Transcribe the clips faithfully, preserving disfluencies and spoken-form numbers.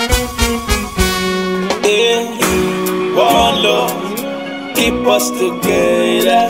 Yeah, one love, keep us together.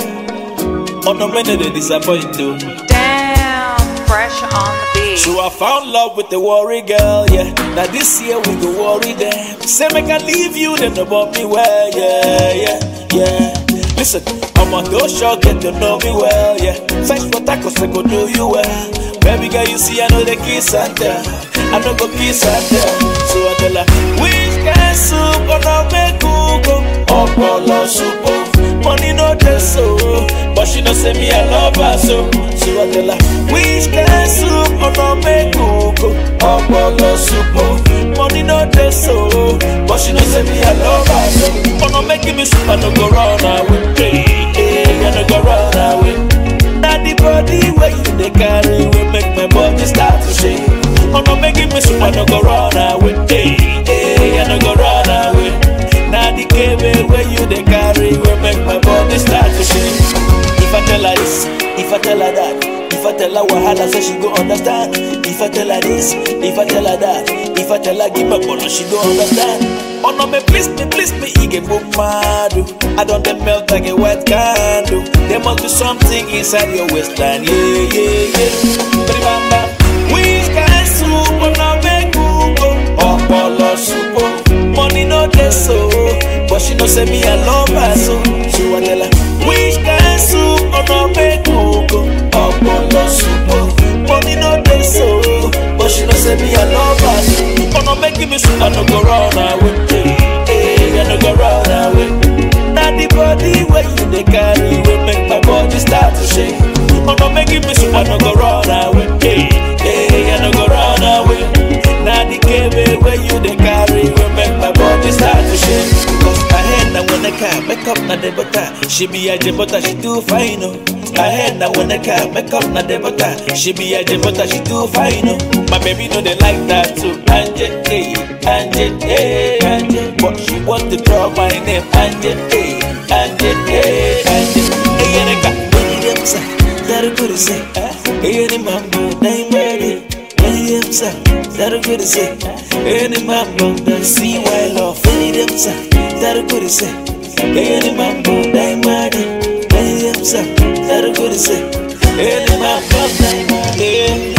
Oh no, many they disappoint you. Damn, fresh on the beat. So I found love with the worry girl, yeah. Now this year we go worry them. Say make I leave you, then they want me well, yeah, yeah, yeah. Listen, I'm on those show, get to know me well, yeah. Thanks for tacos, I go do you well. Baby girl, you see I know the kiss and tell. I know go kiss and tell. So I tell her, which kind soup gonna make you go? Opolo soup, money no taste so, but she no say me I love her so. So I tell her, which kind soup gonna make you go? Opolo soup, money no taste so, but she no say me I love her so. Gonna make me soup I no go run away, hey, I no go run away. Now the body where you dey carry will make my body start to shake. Oh no, making me soup I no go run away, hey, hey, I no go run away. Now the cable where you dey carry will make my body start to shake. If I tell her this, if I tell her that, if I tell her wahala, so she go understand. If I tell her this, if I tell her that, if I tell her give my bolo, she go understand. Oh no, me please me, please me, he get book mad. I don't dey melt like a wet candle. There must be something inside your waistline, yeah, yeah, yeah. Remember, which kind soup gonna make you go? Opolo soup, money no taste so, but she no say me I love her so. So I tell her, which kind soup gonna make you go? Opolo soup, money no taste so, but she no say me I love her so. Gonna make me soup I no go run away, hey, I no go run away. Now the body where you dey carry will make my body start to shake. Gonna make me soup I no go run away, hey, hey, I no go run away. Now the cable where you dey carry will make my body start to shake. Cause I head now when I can make up na the butter. She be a jebota, she too fine, oh. I head now when I can make up na the butter. She be a jebota, she too fine, oh. My baby know they like that too. Angie, hey, Angie, hey, Angie. But she want to draw my name, Angie, hey, Angie, hey, Angie. Hey, and I got money them say, that a good say. Hey, any mambo, name ready. Any them say, that a good say. Any mambo, don't see why love. Any them say, that a good say. Any mambo, name ready. Any them say, that a good say. Any mambo, name ready.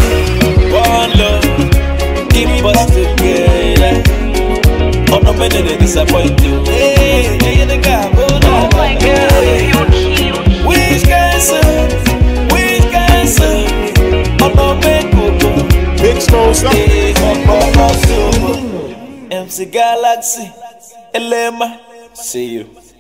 One love, keep us together. Oh no, many they disappoint you. Hey, hey, the guy, oh my God, you cute. which cancer, which cancer? Oh no, make you go. Big Smosa. Hey, M C Galaxy, Elema, see you.